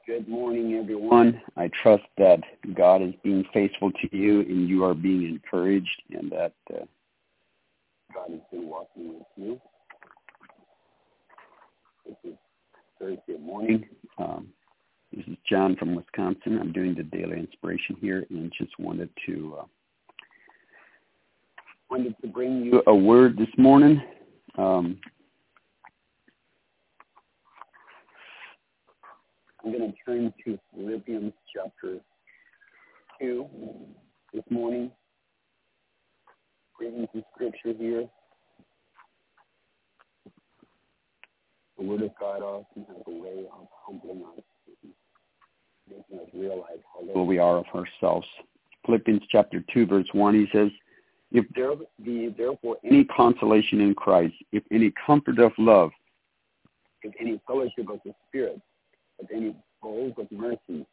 Good morning, everyone. I trust that God is being faithful to you and you are being encouraged and that God has been walking with you. This is Thursday morning. This is John from Wisconsin. I'm doing the Daily Inspiration here and just wanted to bring you a word this morning. I'm going to turn to Philippians chapter 2 this morning. Reading some scripture here. The Word of God often has a way of humbling us, making us realize how little we are of ourselves. Philippians chapter 2, verse 1, he says, "If there be therefore any consolation in Christ, if any comfort of love, if any fellowship of the Spirit, if any bowls of mercy,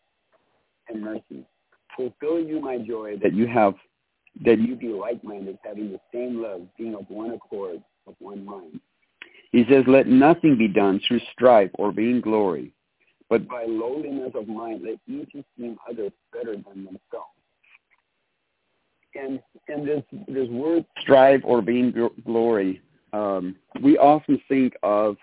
fulfill you my joy that you be like-minded, having the same love, being of one accord, of one mind." He says, "Let nothing be done through strife or vainglory, but by lowliness of mind, let each esteem others better than themselves." And this word strife or vainglory, we often think of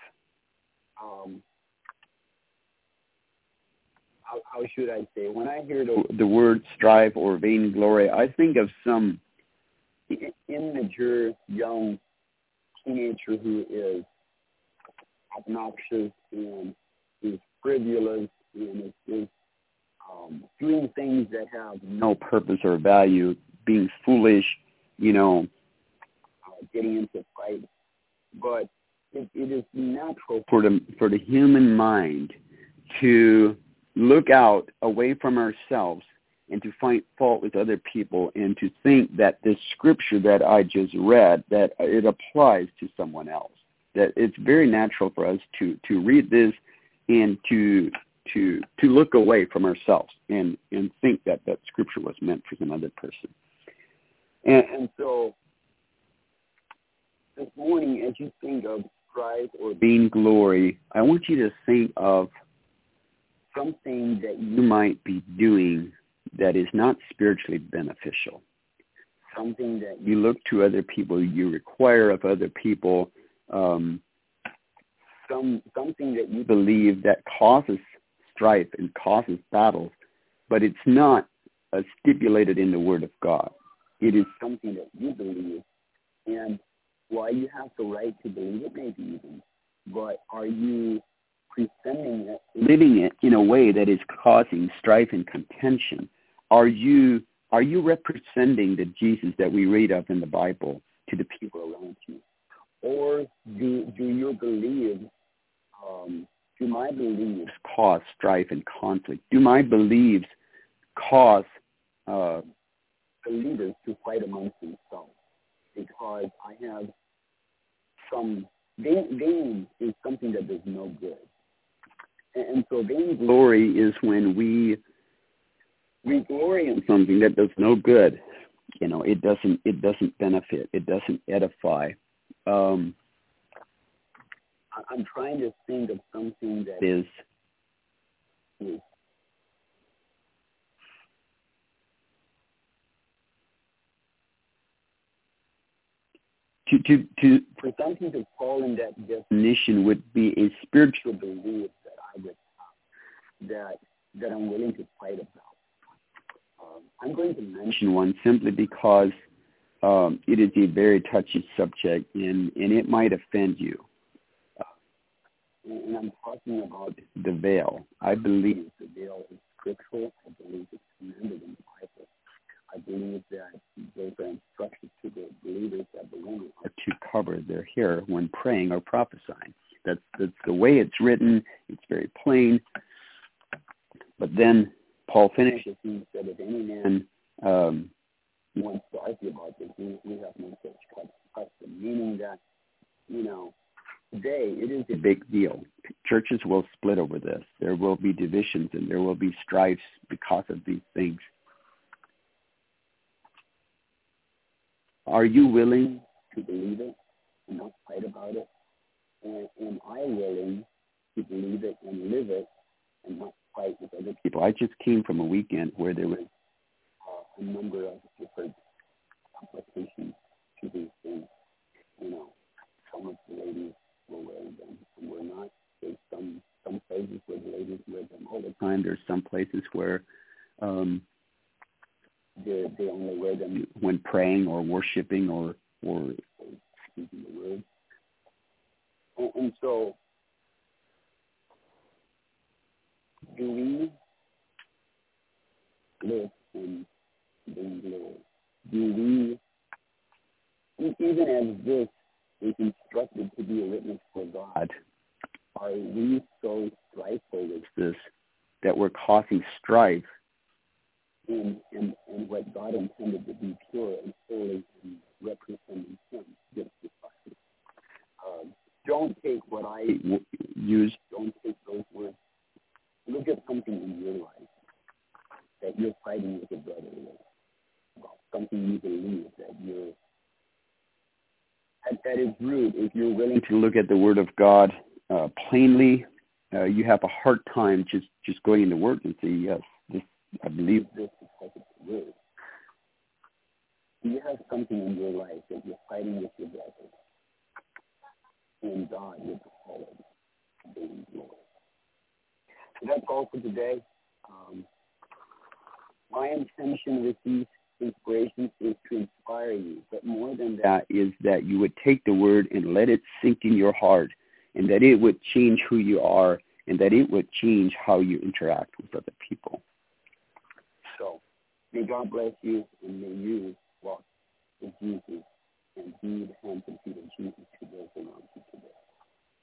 how should I say? When I hear the word strife or vainglory, I think of some immature young teenager who is obnoxious and is frivolous and is doing things that have no purpose or value, being foolish, getting into fights. But it is natural for the human mind to look out away from ourselves and to find fault with other people and to think that this scripture that I just read, that it applies to someone else. That it's very natural for us to read this and to look away from ourselves and think that scripture was meant for some other person. And so this morning, as you think of strife or vainglory, I want you to think of something that you might be doing that is not spiritually beneficial. Something that you look to other people, you require of other people, something that you believe that causes strife and causes battles, but it's not stipulated in the Word of God. It is something that you believe, and while you have the right to believe it, maybe even, but are you presenting it, living it in a way that is causing strife and contention? Are you representing the Jesus that we read of in the Bible to the people around you? Or do your beliefs, do my beliefs cause strife and conflict? Do my beliefs cause believers to fight amongst themselves? Because I have some vain is something that does no good. And so vainglory is when we glory in something that does no good. It doesn't benefit. It doesn't edify. I'm trying to think of something that is for something to fall in that definition would be a spiritual belief that I would have, that I'm willing to fight about. I'm going to mention one simply because it is a very touchy subject and it might offend you. And I'm talking about the veil. I believe the veil is scriptural. I believe it's commanded in the Bible. I believe that those are instructions to the believers that the women are to cover their hair when praying or prophesying. That's the way it's written. It's very plain. But then Paul finishes and said, if any man wants to argue about this, we have no such custom. Meaning that, today it is a big deal. Churches will split over this. There will be divisions and there will be strifes because of these things. Are you willing to believe it and not fight about it? And am I willing to believe it and live it and not fight with example, I just came from a weekend where there was a number of different applications to these things. You know, some of the ladies were wearing them, some were not. There's some places where the ladies wear them all the time. There's some places where they only wear them when praying or worshiping or speaking the word. And so, do we live in vainglory? Do we, even as this is instructed to be a witness for God, are we so strifeful with this that we're causing strife in what God intended to be pure and holy and representing Him? Don't take what I use, don't take those words. Look at something in your life that you're fighting with a brother with, something you believe that is rude. If you're willing to look at the Word of God plainly, you have a hard time just going into Word and say, yes, this, I believe this because it's the Word. Do you have something in your life that you're fighting with your brother? And God will call it vainglory. So that's all for today. My intention with these inspirations is to inspire you, but more than that is that you would take the word and let it sink in your heart, and that it would change who you are, and that it would change how you interact with other people. So may God bless you, and may you walk with Jesus and be the hands and feet of Jesus to those around you today.